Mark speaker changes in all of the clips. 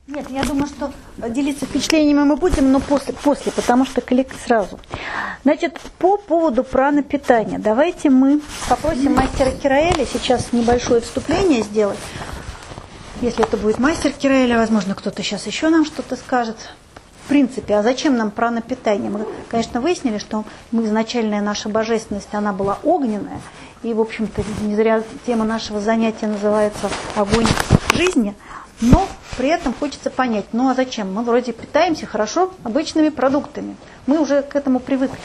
Speaker 1: Нет, я думаю, что делиться впечатлениями мы будем, но после, потому что коллег сразу. Значит, по поводу пранопитания. Давайте мы попросим мастера Кираэля сейчас небольшое вступление сделать. Если это будет мастер Кираэля, возможно, кто-то сейчас еще нам что-то скажет. В принципе, а зачем нам пранопитание? Мы, конечно, выяснили, что изначальная наша божественность, она была огненная. И, в общем-то, не зря тема нашего занятия называется «Огонь жизни». Но при этом хочется понять, ну а зачем? Мы вроде питаемся хорошо обычными продуктами. Мы уже к этому привыкли.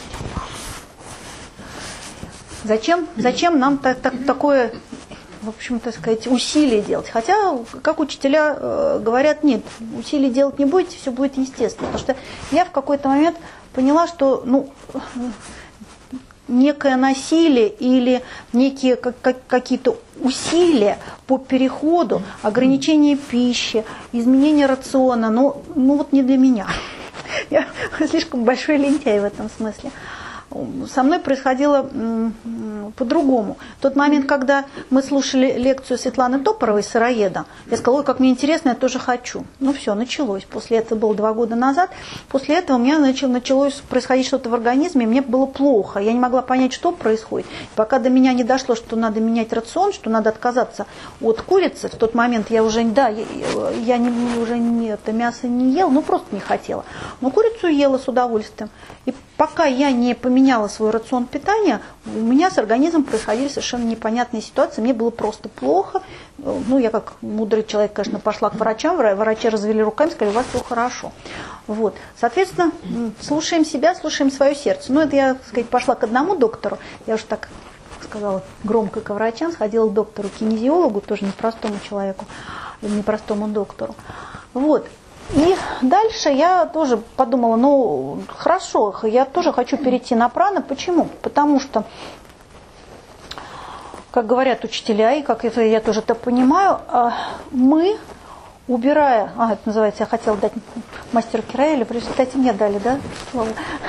Speaker 1: Зачем нам такое, в общем, так сказать, усилие делать? Хотя, как учителя говорят, нет, усилий делать не будете, все будет естественно. Потому что я в какой-то момент поняла, что некое насилие или некие какие-то усилия по переходу, ограничение пищи, изменение рациона, вот не для меня. Я слишком большой лентяй в этом смысле. Со мной происходило по-другому. В тот момент, когда мы слушали лекцию Светланы Топоровой «Сыроеда», я сказала, ой, как мне интересно, я тоже хочу. Ну все, началось. После этого было 2 года назад. После этого у меня началось происходить что-то в организме, и мне было плохо. Я не могла понять, что происходит. Пока до меня не дошло, что надо менять рацион, что надо отказаться от курицы. В тот момент я уже, это мясо не ела, просто не хотела. Но курицу ела с удовольствием. И пока я не поменяла свой рацион питания, у меня с организмом происходили совершенно непонятные ситуации. Мне было просто плохо. Я как мудрый человек, конечно, пошла к врачам. Врачи развели руками, сказали, у вас все хорошо. Вот. Соответственно, слушаем себя, слушаем свое сердце. Это я, так сказать, пошла к одному доктору. Я уже так сказала громко к врачам. Сходила к доктору-кинезиологу, тоже непростому человеку, непростому доктору. Вот. И дальше я тоже подумала, хорошо, я тоже хочу перейти на прана. Почему? Потому что, как говорят учителя, и как я тоже это понимаю, мы, убирая, это называется, я хотела дать мастеру Кираэлю, в результате мне дали, да, слово?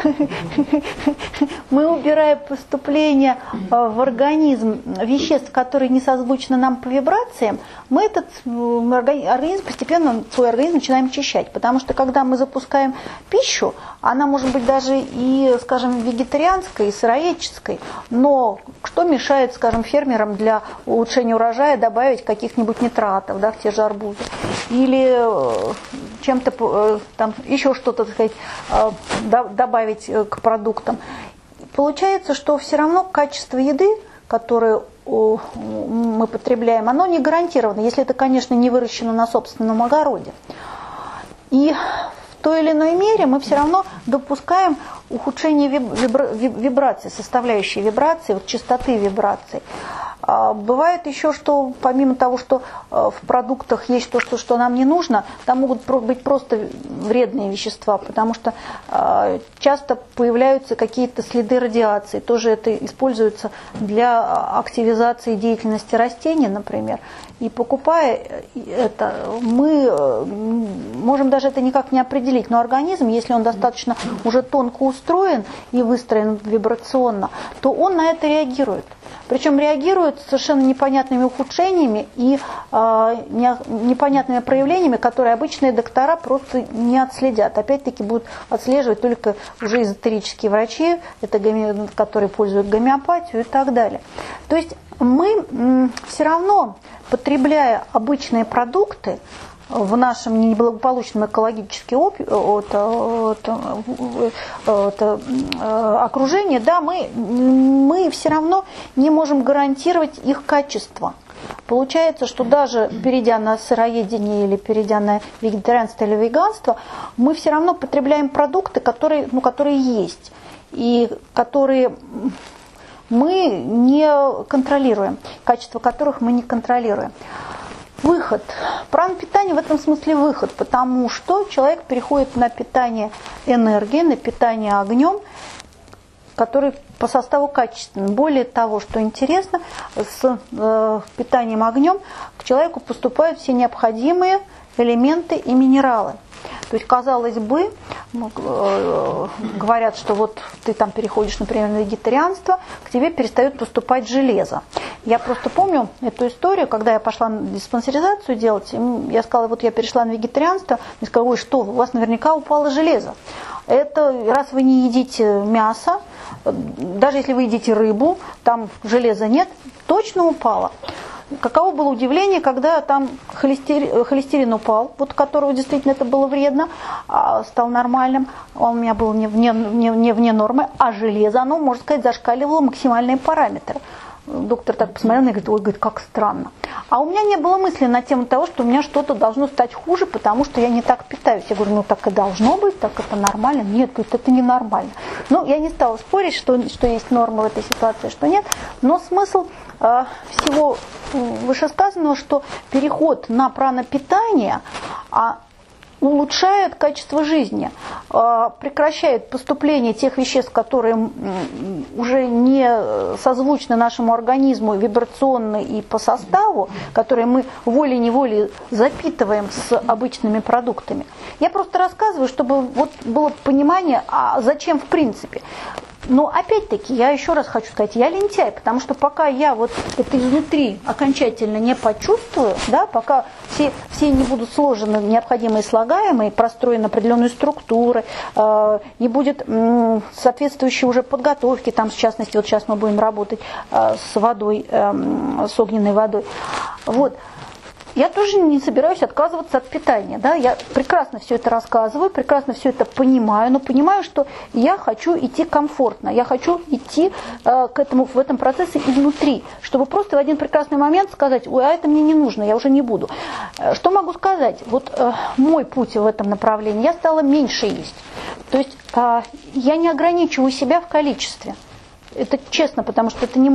Speaker 1: Мы, убирая поступление в организм веществ, которые не созвучны нам по вибрациям, мы этот организм постепенно, свой организм начинаем очищать. Потому что когда мы запускаем пищу, она может быть даже и, скажем, вегетарианской, и сыроедческой, но что мешает, скажем, фермерам для улучшения урожая добавить каких-нибудь нитратов, да, в те же арбузы? Или чем-то там еще что-то, так сказать, добавить к продуктам. Получается, что все равно качество еды, которую мы потребляем, оно не гарантировано, если это, конечно, не выращено на собственном огороде. И в той или иной мере мы все равно допускаем ухудшение вибраций, составляющей вибрации, частоты вибраций. Бывает еще, что помимо того, что в продуктах есть то, что нам не нужно, там могут быть просто вредные вещества, потому что часто появляются какие-то следы радиации. Тоже это используется для активизации деятельности растений, например. И покупая это, мы можем даже это никак не определить. Но организм, если он достаточно уже тонко устроен и выстроен вибрационно, то он на это реагирует. Причем реагирует совершенно непонятными ухудшениями и непонятными проявлениями, которые обычные доктора просто не отследят. Опять-таки будут отслеживать только уже эзотерические врачи, которые пользуют гомеопатию и так далее. То есть мы все равно, потребляя обычные продукты, в нашем неблагополучном экологически окружении, да, мы все равно не можем гарантировать их качество. Получается, что даже перейдя на сыроедение или перейдя на вегетарианство или веганство, мы все равно потребляем продукты, которые есть, и которые мы не контролируем, качество которых мы не контролируем. Выход. Пранопитание в этом смысле выход, потому что человек переходит на питание энергией, на питание огнем, который по составу качественный. Более того, что интересно, с питанием огнем к человеку поступают все необходимые элементы и минералы. То есть, казалось бы, говорят, что вот ты там переходишь, например, на вегетарианство, к тебе перестает поступать железо. Я просто помню эту историю, когда я пошла диспансеризацию делать, я сказала, вот я перешла на вегетарианство, мне сказали, ой, что, у вас наверняка упало железо. Это раз вы не едите мясо, даже если вы едите рыбу, там железа нет, точно упало. Каково было удивление, когда там холестерин упал, вот которого действительно это было вредно, стал нормальным, он у меня был не вне нормы, а железо, оно, можно сказать, зашкаливало максимальные параметры. Доктор так посмотрел на меня и говорит, как странно. А у меня не было мысли на тему того, что у меня что-то должно стать хуже, потому что я не так питаюсь. Я говорю, ну так и должно быть, так это нормально. Нет, говорит, это ненормально. Ну, я не стала спорить, что есть норма в этой ситуации, что нет. Но смысл всего вышесказанного, что переход на пранопитание улучшает качество жизни, прекращает поступление тех веществ, которые уже не созвучны нашему организму вибрационно и по составу, которые мы волей-неволей запитываем с обычными продуктами. Я просто рассказываю, чтобы вот было понимание, а зачем в принципе. Но опять-таки, я еще раз хочу сказать, я лентяй, потому что пока я вот это изнутри окончательно не почувствую, да, пока все не будут сложены необходимые слагаемые, простроены определенные структуры, не будет соответствующей уже подготовки, там, в частности, вот сейчас мы будем работать с водой, с огненной водой, вот. Я тоже не собираюсь отказываться от питания. Да? Я прекрасно все это рассказываю, прекрасно все это понимаю, но понимаю, что я хочу идти комфортно, я хочу идти к этому, в этом процессе изнутри, чтобы просто в один прекрасный момент сказать, ой, а это мне не нужно, я уже не буду. Что могу сказать? Вот мой путь в этом направлении, я стала меньше есть. То есть я не ограничиваю себя в количестве. Это честно, потому что это не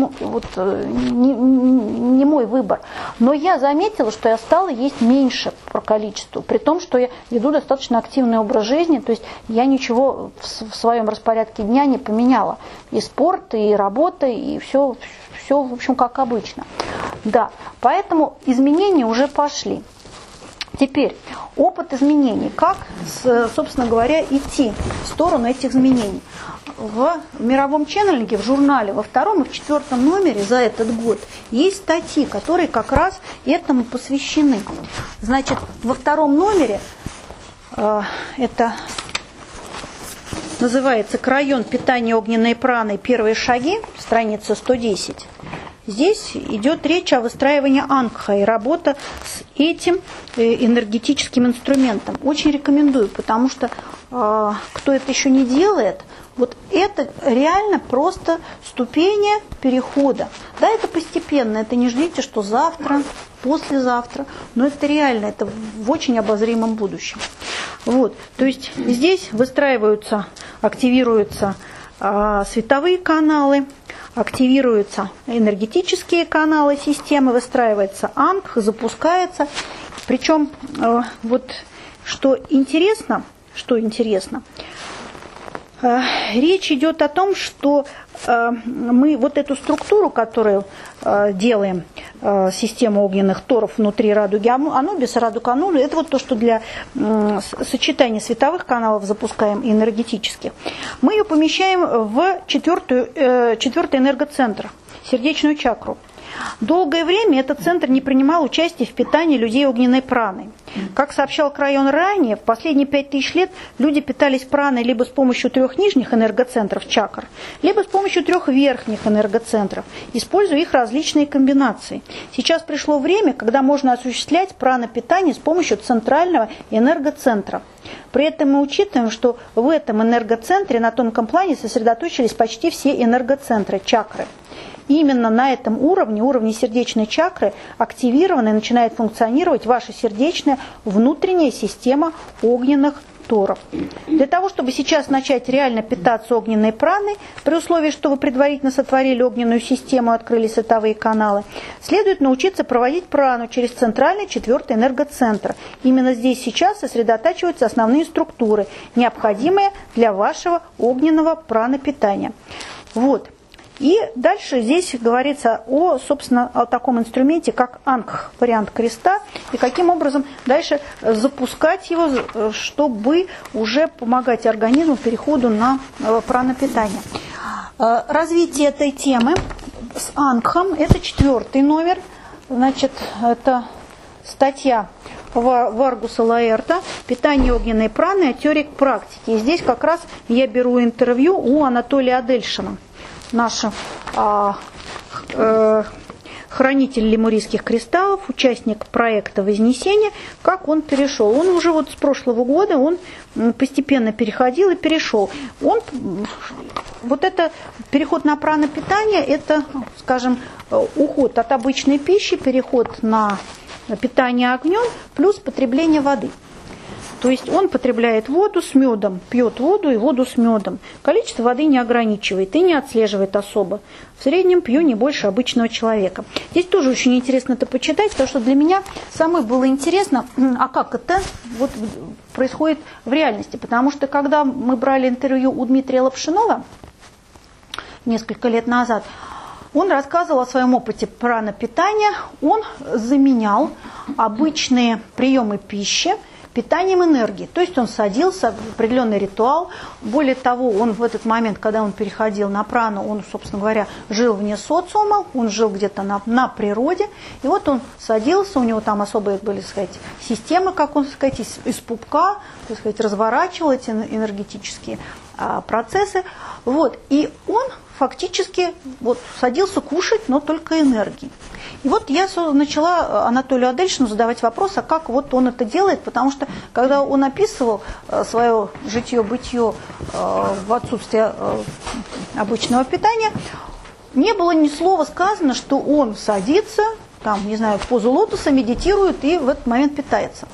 Speaker 1: мой выбор. Но я заметила, что я стала есть меньше по количеству, при том, что я веду достаточно активный образ жизни, то есть я ничего в своем распорядке дня не поменяла. И спорт, и работа, и все, в общем, как обычно. Да, поэтому изменения уже пошли. Теперь опыт изменений. Как, собственно говоря, идти в сторону этих изменений? В мировом ченнелинге, в журнале, во 2 и в 4 номере за этот год есть статьи, которые как раз этому посвящены. Значит, во 2 номере это называется «Крайон питания огненной праной. Первые шаги», страница 110. Здесь идет речь о выстраивании ангха и работа с этим энергетическим инструментом. Очень рекомендую, потому что кто это еще не делает, вот это реально просто ступени перехода. Да, это постепенно, это не ждите, что завтра, послезавтра, но это реально, это в очень обозримом будущем. Вот, то есть здесь выстраиваются, активируются световые каналы, активируются энергетические каналы системы, выстраивается ангх, запускается. Причем вот что интересно, речь идет о том, что мы вот эту структуру, которую делаем, систему огненных торов внутри радуги Анубиса, радуга Анубиса, это вот то, что для сочетания световых каналов запускаем и энергетических. Мы ее помещаем в четвертый энергоцентр, сердечную чакру. Долгое время этот центр не принимал участия в питании людей огненной праной. Как сообщал Крайон ранее, в последние 5000 лет люди питались праной либо с помощью 3 нижних энергоцентров чакр, либо с помощью 3 верхних энергоцентров, используя их различные комбинации. Сейчас пришло время, когда можно осуществлять пранопитание с помощью центрального энергоцентра. При этом мы учитываем, что в этом энергоцентре на тонком плане сосредоточились почти все энергоцентры чакры. Именно на этом уровне сердечной чакры, активирована и начинает функционировать ваша сердечная внутренняя система огненных торов. Для того, чтобы сейчас начать реально питаться огненной праной, при условии, что вы предварительно сотворили огненную систему и открыли световые каналы, следует научиться проводить прану через центральный 4-й энергоцентр. Именно здесь сейчас сосредотачиваются основные структуры, необходимые для вашего огненного пранопитания. Вот. И дальше здесь говорится собственно, о таком инструменте, как ангх, вариант креста, и каким образом дальше запускать его, чтобы уже помогать организму переходу на пранопитание. Развитие этой темы с ангхом, это 4-й номер, значит, это статья Варгуса Лаэрта «Питание огненной праны. Теория к практике». И здесь как раз я беру интервью у Анатолия Адельшина, нашего хранитель лемурийских кристаллов, участник проекта Вознесения, как он перешел. Он уже вот с прошлого года он постепенно переходил и перешел. Вот это переход на пранопитание, это, скажем, уход от обычной пищи, переход на питание огнем плюс потребление воды. То есть он потребляет воду с медом, пьет воду и воду с медом. Количество воды не ограничивает и не отслеживает особо. В среднем пью не больше обычного человека. Здесь тоже очень интересно это почитать, потому что для меня самой было интересно, а как это вот происходит в реальности. Потому что когда мы брали интервью у Дмитрия Лапшинова несколько лет назад, он рассказывал о своем опыте пранопитания. Он заменял обычные приемы пищи питанием энергии. То есть он садился в определенный ритуал. Более того, он в этот момент, когда он переходил на прану, он, собственно говоря, жил вне социума, он жил где-то на природе. И вот он садился, у него там особые были, так сказать, системы, как он, так сказать, из пупка, так сказать, разворачивал эти энергетические процессы. Вот. И он фактически вот садился кушать, но только энергией. И вот я начала Анатолию Адельшину задавать вопрос, а как вот он это делает, потому что когда он описывал свое житье-бытие в отсутствие обычного питания, не было ни слова сказано, что он садится, там, не знаю, в позу лотоса, медитирует и в этот момент питается.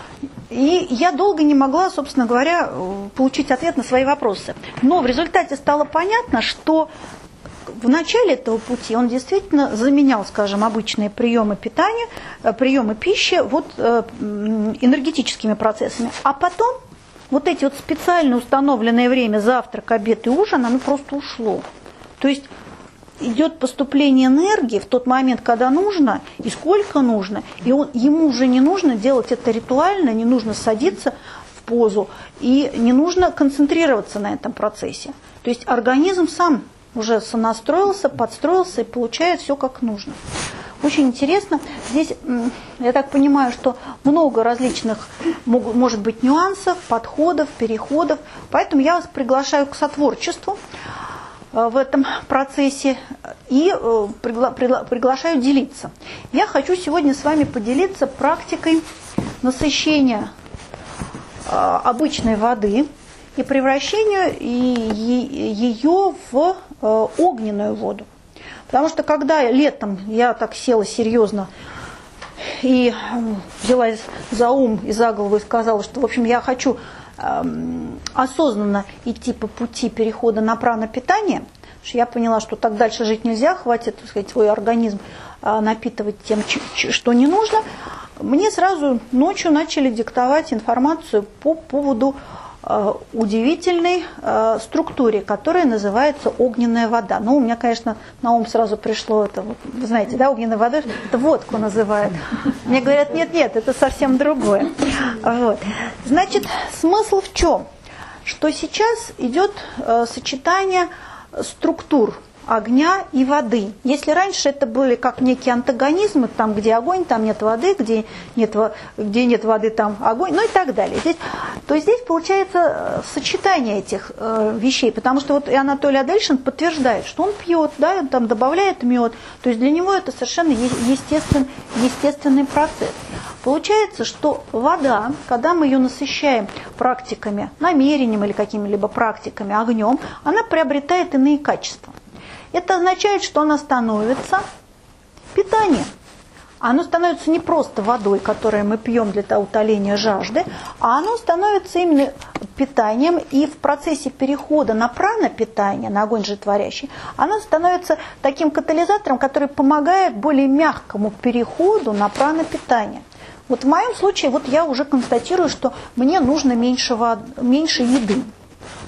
Speaker 1: И я долго не могла, собственно говоря, получить ответ на свои вопросы. Но в результате стало понятно, что в начале этого пути он действительно заменял, скажем, обычные приемы питания, приемы пищи вот, энергетическими процессами. А потом вот эти вот специально установленное время, завтрак, обед и ужин, оно просто ушло. То есть идет поступление энергии в тот момент, когда нужно и сколько нужно, и ему уже не нужно делать это ритуально, не нужно садиться в позу, и не нужно концентрироваться на этом процессе. То есть организм сам уже сонастроился, подстроился и получает все как нужно. Очень интересно. Здесь, я так понимаю, что много различных, может быть, нюансов, подходов, переходов, поэтому я вас приглашаю к сотворчеству в этом процессе и приглашаю делиться. Я хочу сегодня с вами поделиться практикой насыщения обычной воды и превращения ее в огненную воду. Потому что когда летом я так села серьезно и взялась за ум и за голову и сказала, что, в общем, я хочу осознанно идти по пути перехода на пранопитание, что я поняла, что так дальше жить нельзя, хватит, так сказать, свой организм напитывать тем, что не нужно, мне сразу ночью начали диктовать информацию по поводу удивительной структуре, которая называется огненная вода. Ну, у меня, конечно, на ум сразу пришло это, вы знаете, да, огненная вода, это водку называют. Мне говорят, нет, это совсем другое. Вот. Значит, смысл в чем? Что сейчас идет сочетание структур огня и воды. Если раньше это были как некие антагонизмы, там, где огонь, там нет воды, где нет воды, там огонь, ну и так далее. То здесь получается сочетание этих вещей, потому что вот и Анатолий Адельшин подтверждает, что он пьет, да, он там добавляет мед, то есть для него это совершенно естественный процесс. Получается, что вода, когда мы ее насыщаем практиками, намерением или какими-либо практиками, огнем, она приобретает иные качества. Это означает, что она становится питанием. Оно становится не просто водой, которую мы пьем для утоления жажды, а оно становится именно питанием, и в процессе перехода на пранопитание, на огонь животворящий, оно становится таким катализатором, который помогает более мягкому переходу на пранопитание. Вот в моем случае вот я уже констатирую, что мне нужно меньше еды.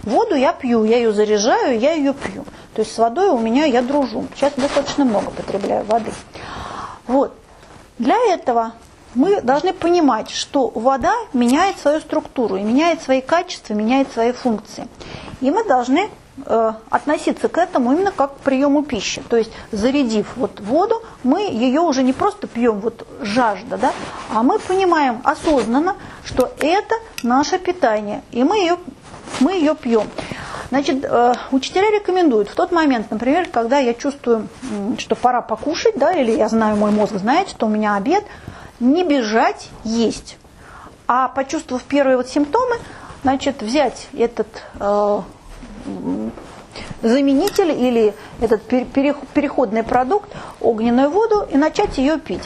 Speaker 1: воду я пью, я ее заряжаю, я ее пью. То есть с водой у меня я дружу. Сейчас достаточно много потребляю воды. Вот. Для этого мы должны понимать, что вода меняет свою структуру, и меняет свои качества, меняет свои функции. И мы должны относиться к этому именно как к приему пищи. То есть, зарядив вот воду, мы ее уже не просто пьем, вот жажда, да, а мы понимаем осознанно, что это наше питание, и мы ее пьем. Значит, учителя рекомендуют в тот момент, например, когда я чувствую, что пора покушать, да, или я знаю, мой мозг знает, что у меня обед, не бежать есть, а почувствовав первые вот симптомы, значит, взять этот заменитель или этот переходный продукт, огненную воду, и начать ее пить.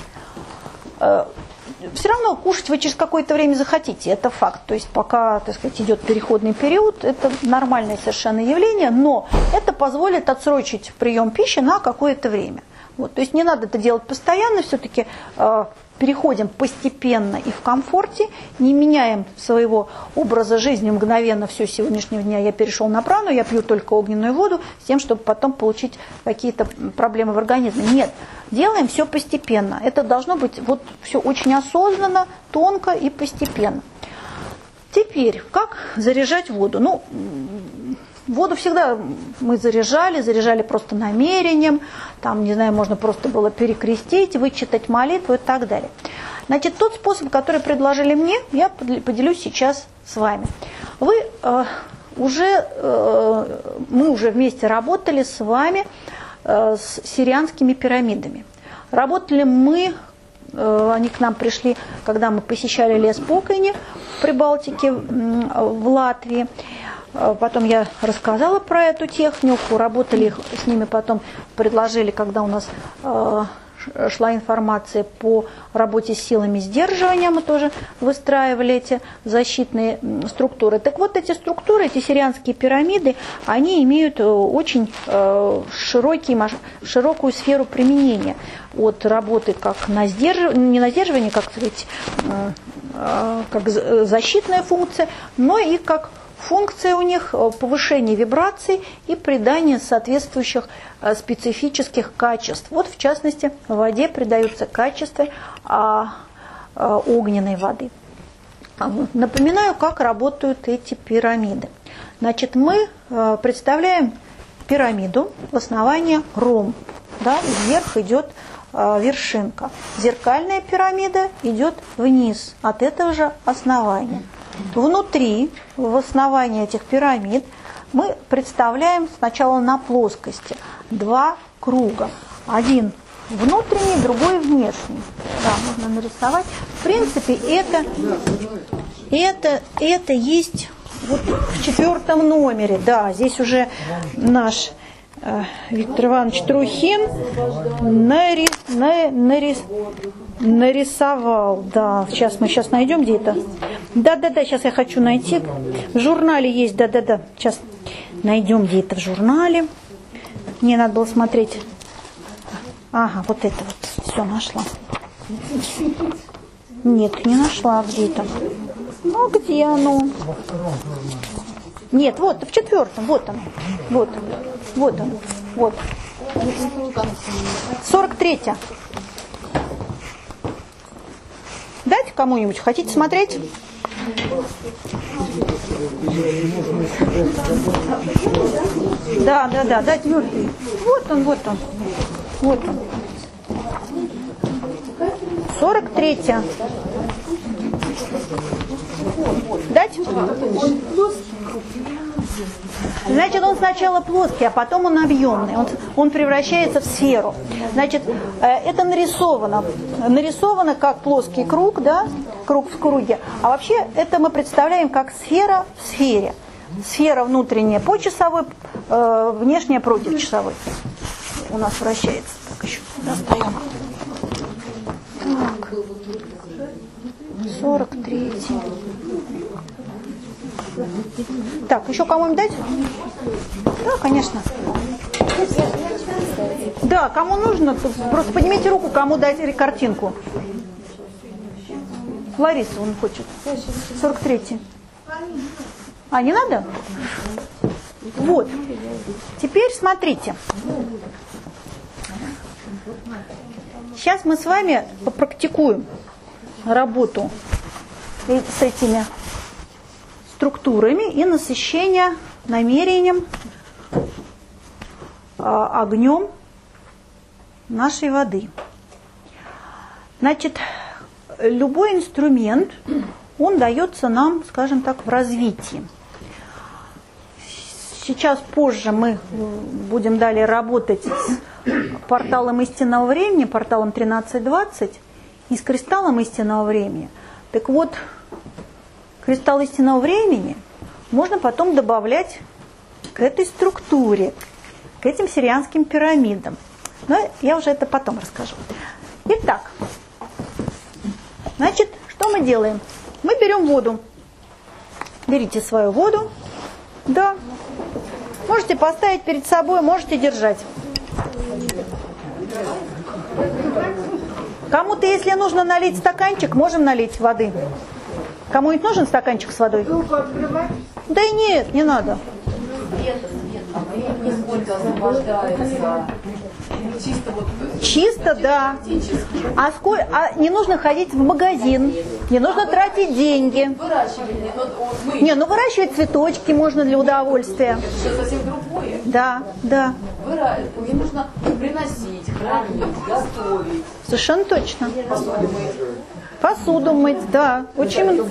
Speaker 1: Все равно кушать вы через какое-то время захотите, это факт. То есть пока, так сказать, идет переходный период, это нормальное совершенно явление, но это позволит отсрочить прием пищи на какое-то время. Вот, то есть не надо это делать постоянно, все-таки переходим постепенно и в комфорте, не меняем своего образа жизни мгновенно. Все, с сегодняшнего дня я перешел на прану, я пью только огненную воду, с тем, чтобы потом получить какие-то проблемы в организме. Нет, делаем все постепенно. Это должно быть вот все очень осознанно, тонко и постепенно. Теперь, как заряжать воду? Ну, воду всегда мы заряжали просто намерением, там, не знаю, можно просто было перекрестить, вычитать молитву и так далее. Значит, тот способ, который предложили мне, я поделюсь сейчас с вами. Мы уже вместе работали с вами с сирианскими пирамидами. Работали мы, они к нам пришли, когда мы посещали лес Покойни в Прибалтике, в Латвии. Потом я рассказала про эту технику, работали с ними, потом предложили, когда у нас шла информация по работе с силами сдерживания, мы тоже выстраивали эти защитные структуры. Так вот, эти структуры, эти сирианские пирамиды, они имеют очень широкую сферу применения. От работы как на сдерживание, не на сдерживание, как сказать, как защитная функция, но и как функция у них повышение вибраций и придание соответствующих специфических качеств. Вот, в частности, в воде придаются качества огненной воды. Напоминаю, как работают эти пирамиды. Значит, мы представляем пирамиду, в основании ромб. Да, вверх идет вершинка. Зеркальная пирамида идет вниз от этого же основания. Внутри, в основании этих пирамид, мы представляем сначала на плоскости два круга. Один внутренний, другой внешний. Да, можно нарисовать. В принципе, это есть вот в 4 номере. Да, здесь уже наш Виктор Иванович Трухин нарисовал. Да, сейчас мы найдем где это. Да, сейчас я хочу найти. В журнале есть, да. Сейчас найдем, где это в журнале. Мне надо было смотреть. Ага, вот это вот. Все, нашла. Нет, не нашла где-то. Ну, где оно? Нет, вот, в 4, вот он. Вот. 43. Дайте кому-нибудь, хотите смотреть? Да, дайте Юрий. Вот он. 43. Дать? Значит, он сначала плоский, а потом он объемный. Он превращается в сферу. Значит, это нарисовано как плоский круг, да, круг в круге. А вообще это мы представляем как сфера в сфере. Сфера внутренняя по часовой, внешняя против часовой. У нас вращается. Так, еще достаем. Так. 43. Так, еще кому-нибудь дать? Да, конечно. Да, кому нужно, просто поднимите руку, кому дать картинку. Лариса, он хочет. 43. А, не надо? Вот. Теперь смотрите. Сейчас мы с вами попрактикуем работу с этими структурами и насыщение намерением, огнем нашей воды. Значит, любой инструмент, он дается нам, скажем так, в развитии. Сейчас позже мы будем далее работать с порталом истинного времени, порталом 1320, и с кристаллом истинного времени. Так вот, кристалл истинного времени можно потом добавлять к этой структуре, к этим сирианским пирамидам. Но я уже это потом расскажу. Итак, значит, что мы делаем? Мы берем воду. Берите свою воду. Да. Можете поставить перед собой, можете держать. Кому-то, если нужно налить стаканчик, можем налить воды. Кому-нибудь нужен стаканчик с водой? Да и нет, не надо. Чисто, да. А не нужно ходить в магазин, не нужно тратить деньги. Не, ну выращивать цветочки можно для удовольствия.
Speaker 2: Это совсем другое.
Speaker 1: Да, да.
Speaker 2: Не нужно приносить, хранить, готовить.
Speaker 1: Совершенно точно. Посуду мыть, да. Очень.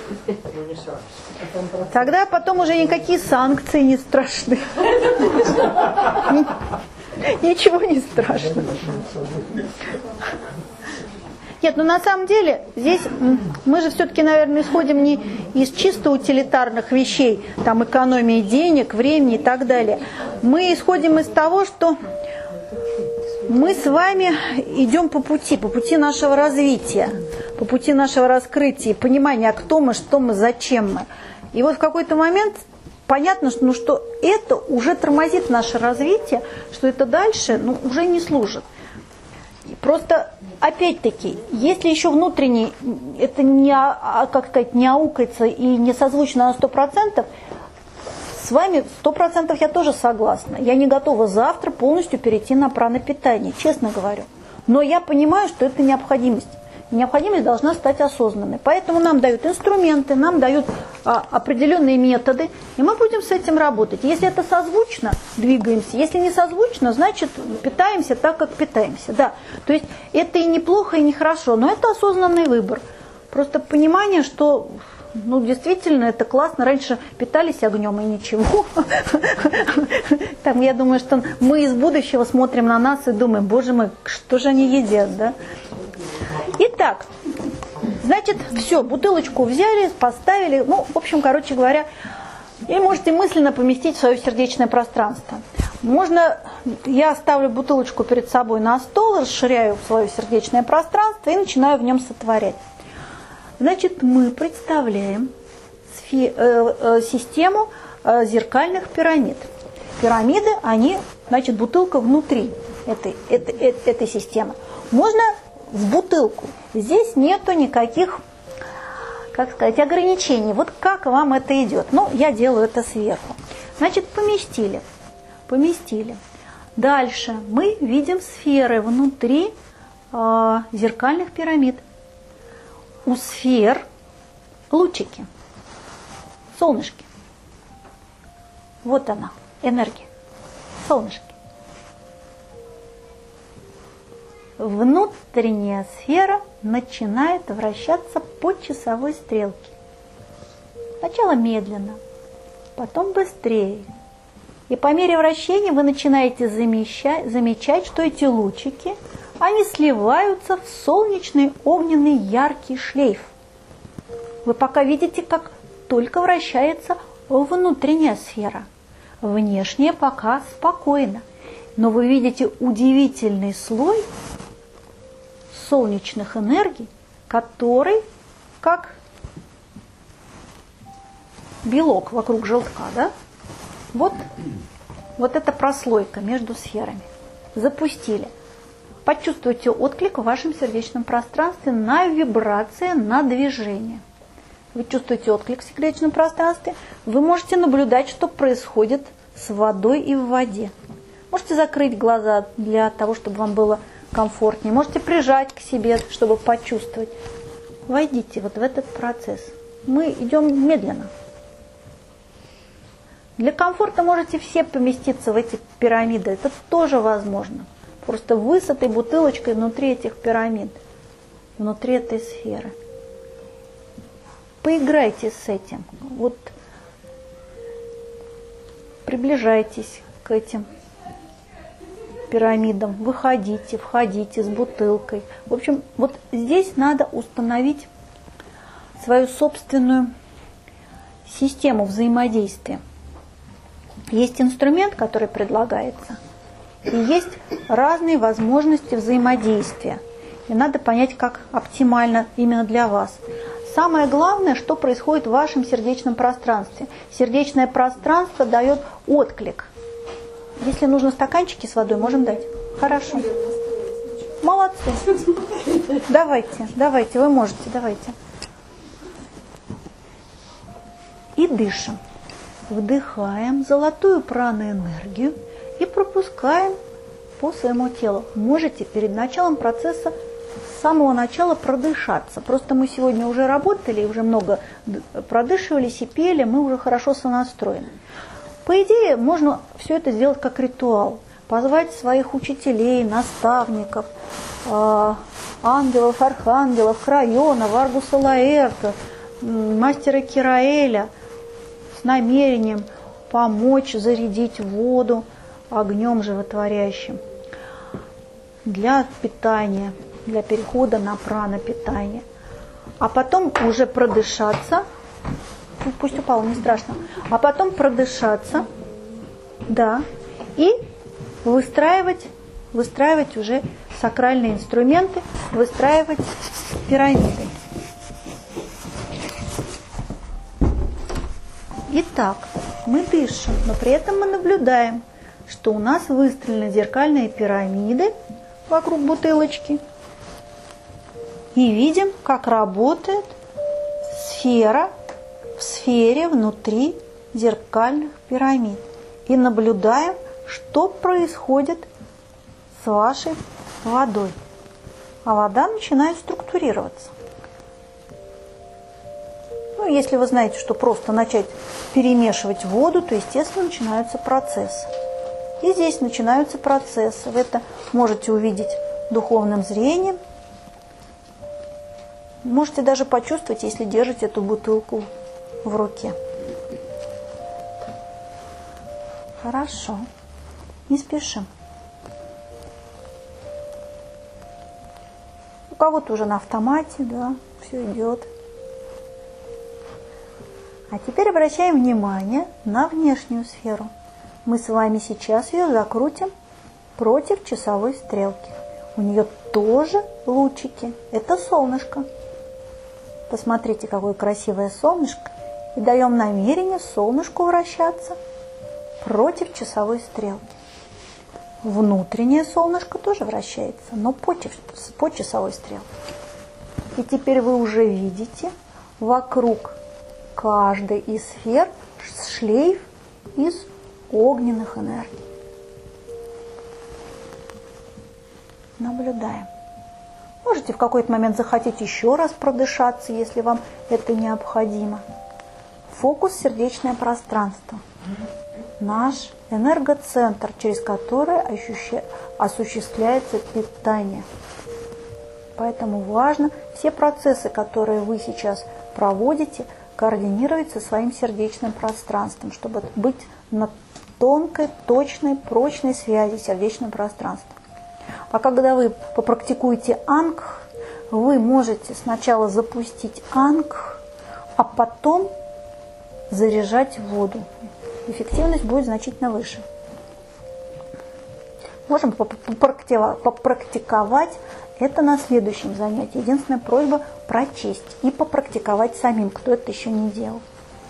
Speaker 1: Тогда потом уже никакие санкции не страшны. Ничего не страшно. Нет, ну на самом деле здесь мы же все-таки, наверное, исходим не из чисто утилитарных вещей, там экономии денег, времени и так далее. Мы исходим из того, что мы с вами идем по пути нашего развития, по пути нашего раскрытия, понимания, кто мы, что мы, зачем мы. И вот в какой-то момент понятно, что это уже тормозит наше развитие, что это дальше уже не служит. Просто, опять-таки, если еще внутренне это не аукается и не созвучно на 100%, с вами 100% я тоже согласна. Я не готова завтра полностью перейти на пранопитание, честно говорю. Но я понимаю, что это необходимость. Необходимость должна стать осознанной. Поэтому нам дают инструменты, нам дают определенные методы, и мы будем с этим работать. Если это созвучно, двигаемся. Если не созвучно, значит, питаемся так, как питаемся. Да. То есть это и неплохо, и нехорошо, но это осознанный выбор. Просто понимание, что действительно это классно. Раньше питались огнем и ничего. Там, я думаю, что мы из будущего смотрим на нас и думаем, боже мой, что же они едят, да? Итак, значит, все, бутылочку взяли, поставили, в общем, короче говоря, и можете мысленно поместить в свое сердечное пространство. Можно, я ставлю бутылочку перед собой на стол, расширяю свое сердечное пространство и начинаю в нем сотворять. Значит, мы представляем систему зеркальных пирамид. Пирамиды, они, значит, бутылка внутри этой системы. Можно в бутылку. Здесь нету никаких, ограничений. Вот как вам это идет? Я делаю это сверху. Значит, поместили. Дальше мы видим сферы внутри зеркальных пирамид. У сфер лучики, солнышки. Вот она, энергия, солнышки. Внутренняя сфера начинает вращаться по часовой стрелке. Сначала медленно, потом быстрее. И по мере вращения вы начинаете замечать, что эти лучики, они сливаются в солнечный огненный яркий шлейф. Вы пока видите, как только вращается внутренняя сфера. Внешняя пока спокойно. Но вы видите удивительный слой солнечных энергий, который как белок вокруг желтка, да? Вот эта прослойка между сферами. Запустили. Почувствуйте отклик в вашем сердечном пространстве на вибрации, на движение. вы чувствуете отклик в сердечном пространстве, вы можете наблюдать, что происходит с водой и в воде. Можете закрыть глаза для того, чтобы вам было комфортнее. Можете прижать к себе, чтобы почувствовать. Войдите вот в этот процесс. Мы идем медленно. Для комфорта можете все поместиться в эти пирамиды. Это тоже возможно. Просто вы с этой бутылочкой внутри этих пирамид, внутри этой сферы. Поиграйте с этим. Вот приближайтесь к этим пирамидам. Выходите, входите с бутылкой. В общем, вот здесь надо установить свою собственную систему взаимодействия. Есть инструмент, который предлагается, и есть разные возможности взаимодействия. И надо понять, как оптимально именно для вас. Самое главное, что происходит в вашем сердечном пространстве. Сердечное пространство дает отклик. Если нужно стаканчики с водой, можем дать. Хорошо. Молодцы. Давайте, вы можете, давайте. И дышим. Вдыхаем золотую праноэнергию и пропускаем по своему телу. Можете перед началом процесса с самого начала продышаться. Просто мы сегодня уже работали, уже много продышивались и пели, мы уже хорошо сонастроены. По идее, можно все это сделать как ритуал. Позвать своих учителей, наставников, ангелов, архангелов, Крайона, Варгуса Лаэрта, мастера Кираэля, с намерением помочь зарядить воду огнем животворящим для питания, для перехода на пранопитание. А потом уже продышаться, пусть упало, не страшно, а потом продышаться, да, и выстраивать уже сакральные инструменты, выстраивать пирамиды. Итак, мы дышим, но при этом мы наблюдаем, что у нас выстроены зеркальные пирамиды вокруг бутылочки. И видим, как работает сфера в сфере внутри зеркальных пирамид. И наблюдаем, что происходит с вашей водой. А вода начинает структурироваться. Ну, если вы знаете, что просто начать перемешивать воду, то, естественно, начинаются процессы. И здесь начинаются процессы. Вы это можете увидеть духовным зрением. Можете даже почувствовать, если держите эту бутылку в руке. Хорошо. Не спешим. У кого-то уже на автомате, да, все идет. А теперь обращаем внимание на внешнюю сферу. Мы с вами сейчас ее закрутим против часовой стрелки. У нее тоже лучики. Это солнышко. Посмотрите, какое красивое солнышко. И даем намерение солнышку вращаться против часовой стрелки. Внутреннее солнышко тоже вращается, но по часовой стрелке. И теперь вы уже видите вокруг каждой из сфер шлейф из огненных энергий. Наблюдаем. Можете в какой-то момент захотеть еще раз продышаться, если вам это необходимо. Фокус – сердечное пространство. Наш энергоцентр, через который осуществляется питание. Поэтому важно все процессы, которые вы сейчас проводите, координировать со своим сердечным пространством, чтобы быть на тонкой, точной, прочной связи с сердечным пространством. А когда вы попрактикуете ангх, вы можете сначала запустить ангх, а потом заряжать воду. Эффективность будет значительно выше. Можем попрактиковать это на следующем занятии. Единственная просьба – прочесть и попрактиковать самим, кто это еще не делал.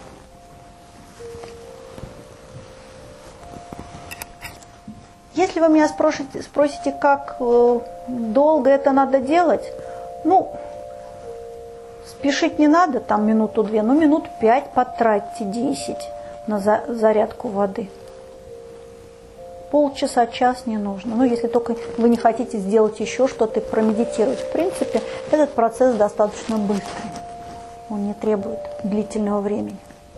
Speaker 1: Если вы меня спросите, как долго это надо делать, спешить не надо, там минуту-две, но минут 5 потратьте, 10 на зарядку воды. Полчаса, час не нужно. Ну, если только вы не хотите сделать еще что-то и промедитировать. В принципе, этот процесс достаточно быстрый. Он не требует длительного времени.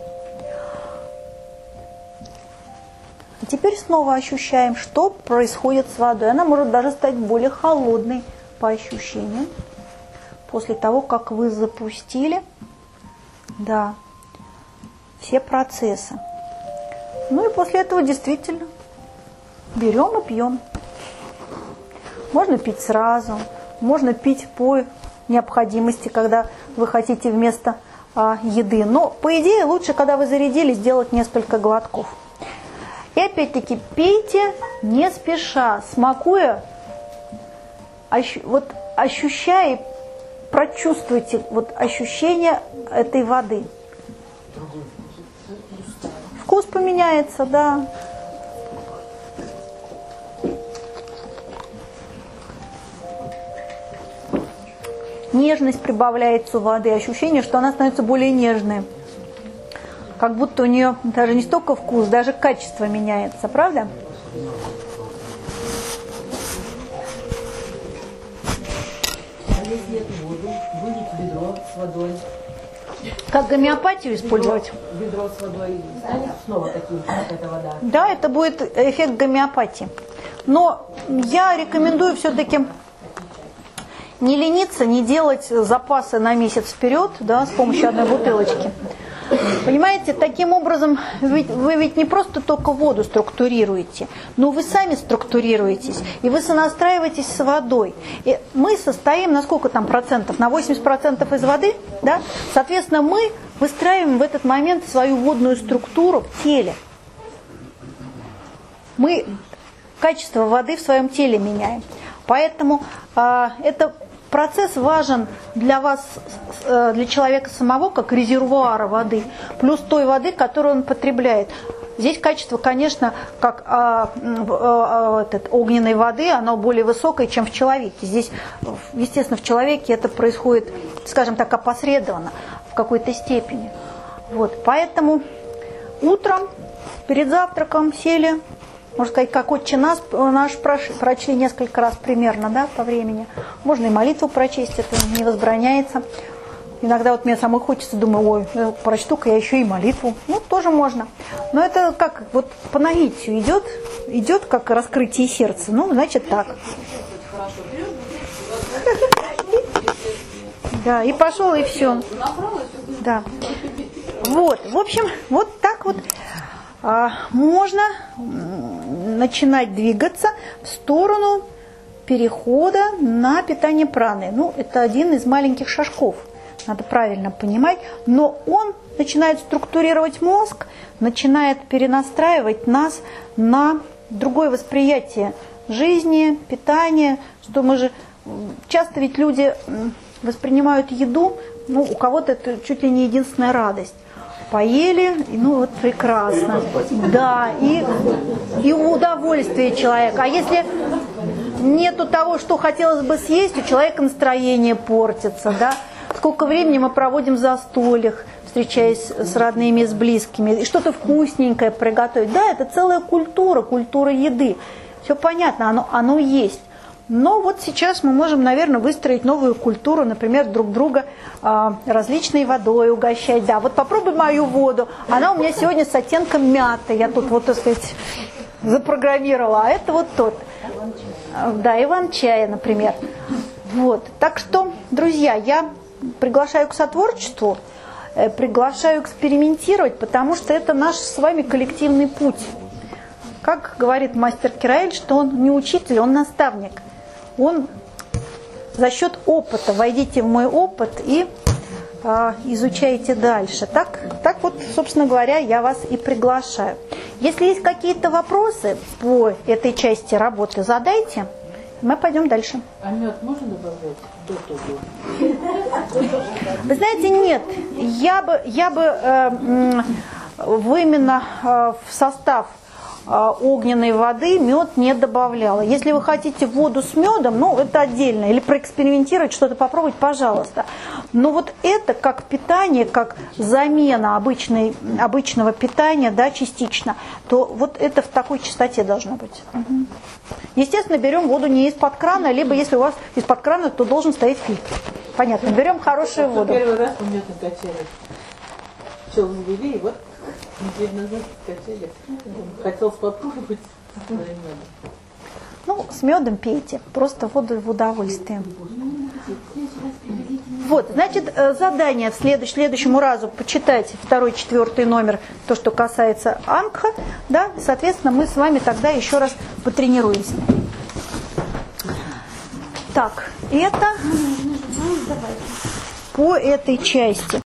Speaker 1: И теперь снова ощущаем, что происходит с водой. Она может даже стать более холодной по ощущениям. После того, как вы запустили, да, все процессы. Ну и после этого действительно берем и пьем. Можно пить сразу, можно пить по необходимости, когда вы хотите вместо еды. Но, по идее, лучше, когда вы зарядили, сделать несколько глотков. И опять-таки пейте не спеша, смакуя, вот ощущая, прочувствуйте вот ощущение этой воды. Вкус поменяется, да. Нежность прибавляется у воды, ощущение, что она становится более нежной. Как будто у нее даже не столько вкус, даже качество меняется, правда?
Speaker 2: А если эту воду вылить в ведро с водой?
Speaker 1: Как гомеопатию использовать?
Speaker 2: Ведро с водой станет снова таким, как эта вода?
Speaker 1: Да, это будет эффект гомеопатии. Но я рекомендую все-таки не лениться, не делать запасы на месяц вперед, да, с помощью одной бутылочки. Понимаете, таким образом вы ведь не просто только воду структурируете, но вы сами структурируетесь, и вы сонастраиваетесь с водой. И мы состоим, на сколько там процентов? На 80% из воды, да? Соответственно, мы выстраиваем в этот момент свою водную структуру в теле. Мы качество воды в своем теле меняем. Поэтому это процесс важен для вас, для человека самого, как резервуара воды, плюс той воды, которую он потребляет. Здесь качество, конечно, как огненной воды, оно более высокое, чем в человеке. Здесь, естественно, в человеке это происходит, скажем так, опосредованно, в какой-то степени. Вот. Поэтому утром, перед завтраком сели, можно сказать, как «Отче наш» прочли несколько раз примерно, да, по времени. Можно и молитву прочесть, это не возбраняется. Иногда вот мне самой хочется, думаю, ой, прочту-ка я еще и молитву. Ну, тоже можно. Но это как вот по наитию идет как раскрытие сердца. Ну, значит так. Да, и пошел, и все. Да. Вот, в общем, вот так вот можно начинать двигаться в сторону перехода на питание праной. Ну, это один из маленьких шажков, надо правильно понимать. Но он начинает структурировать мозг, начинает перенастраивать нас на другое восприятие жизни, питания. Что мы же часто ведь люди воспринимают еду, ну, у кого-то это чуть ли не единственная радость. Поели, ну вот прекрасно. Да, и удовольствие человека. А если нету того, что хотелось бы съесть, у человека настроение портится, да. Сколько времени мы проводим за столик, встречаясь с родными, с близкими, и что-то вкусненькое приготовить. Да, это целая культура еды. Все понятно, оно есть. Но вот сейчас мы можем, наверное, выстроить новую культуру, например, друг друга различной водой угощать. Да, вот попробуй мою воду, она у меня сегодня с оттенком мяты, я тут вот, так сказать, запрограммировала, а это вот тот. Да, иван-чая, например. Вот, так что, друзья, я приглашаю к сотворчеству, приглашаю экспериментировать, потому что это наш с вами коллективный путь. Как говорит мастер Кираэль, что он не учитель, он наставник. Он за счет опыта, войдите в мой опыт и изучайте дальше. Так вот, собственно говоря, я вас и приглашаю. Если есть какие-то вопросы по этой части работы, задайте, мы пойдем дальше.
Speaker 2: А мед можно добавлять до того?
Speaker 1: Вы знаете, нет. Я бы именно в состав огненной воды мед не добавляла. Если вы хотите воду с медом, ну это отдельно, или проэкспериментировать, что-то попробовать, пожалуйста. Но вот это как питание, как замена обычного питания, да, частично, то вот это в такой частоте должно быть. Угу. Естественно, берем воду не из-под крана, либо если у вас из-под крана, то должен стоять фильтр. Понятно, берем хорошую воду.
Speaker 2: Первый раз у меня накачали. Пчел завели, и вот неделю назад накачали. Хотелось попробовать.
Speaker 1: Ну, с медом пейте, просто воду в удовольствие. Вот, значит, задание в следующему разу почитайте 2-4 номер, то, что касается Ангха, да, соответственно, мы с вами тогда еще раз потренируемся. Так, это по этой части.